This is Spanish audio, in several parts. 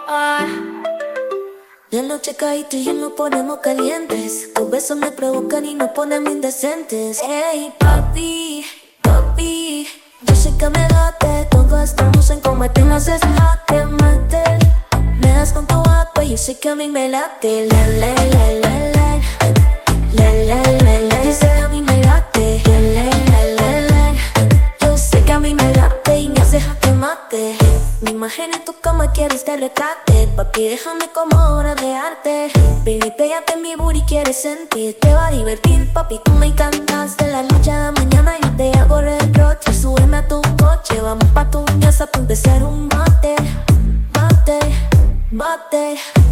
Ah, La noche cae y ya nos ponemos calientes. Tus besos me provocan y nos ponen indecentes. Hey, papi, papi, yo sé que me late. Todos estamos en combate, no haces mate, mate. Me das con tu agua y yo sé que a mí me late. La, la, la, la, la. La, la, la, la. Yo sé que a mí me late. La, la, la, la, la. Yo sé que a mí me late y me hace jaque mate. Mi imagen en tu cama quieres que retrate. Papi, déjame como obra de arte. Baby, pégate en mi booty, quieres sentir. Te va a divertir, papi, tú me encantas. De la noche a la mañana yo te hago reproche. Súbeme a tu coche, vamos pa' tu casa pa' empezar un bate. Bate, bate.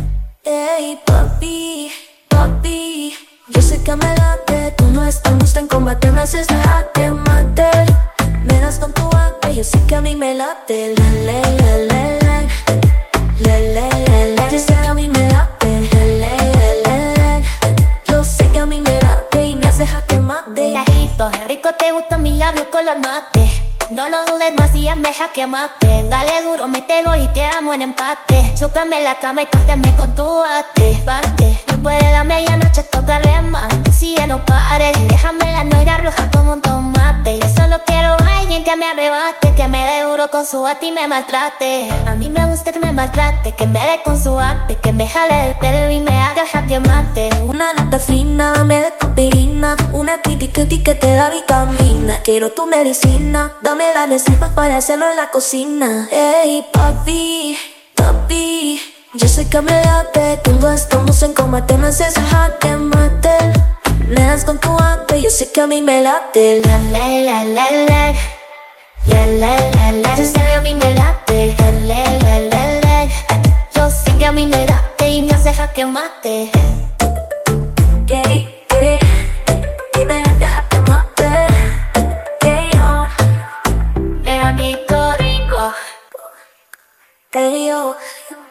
Ey, papi, papi, yo sé que me late. Tú no estamos en combate, me haces jaque mate. Me das con tu agua, yo sé que a mí me late. La, la, la, la, la. La, la, la, la. Yo sé que a mí me late. La, la, la, la, la. Yo sé que a mí me late y me hace jaque mate. Tajito, rico te gusta mi labio color mate. No lo dudes más y hazme jaque mate. Dale duro, mételo y te amo en empate. Chúpame la cama y tócame con tu bate, bate. Después de la medianoche tocaré más. Si ya no pares, déjame la noche roja como un tomate. Yo solo quiero a alguien que me arrebate, que me dé duro con su bate y me maltrate. A mí me gusta que me maltrate, que me dé con su bate, que me jale el pelo y me haga jaque mate. Una nata fina, me da cafeína. Una titi que te da vitamina. Quiero tu medicina, dame la receta para hacerlo en la cocina. Ey, papi, papi, yo sé que me late. Cuando estamos en combate me haces jaque mate. Me das con tu arte, yo sé que a mí me late. La la la la la. La la la la. Yo sé que a mí me late. La la la la la. Yo sé que a mí me late y me hace jaque mate. Hey, yo.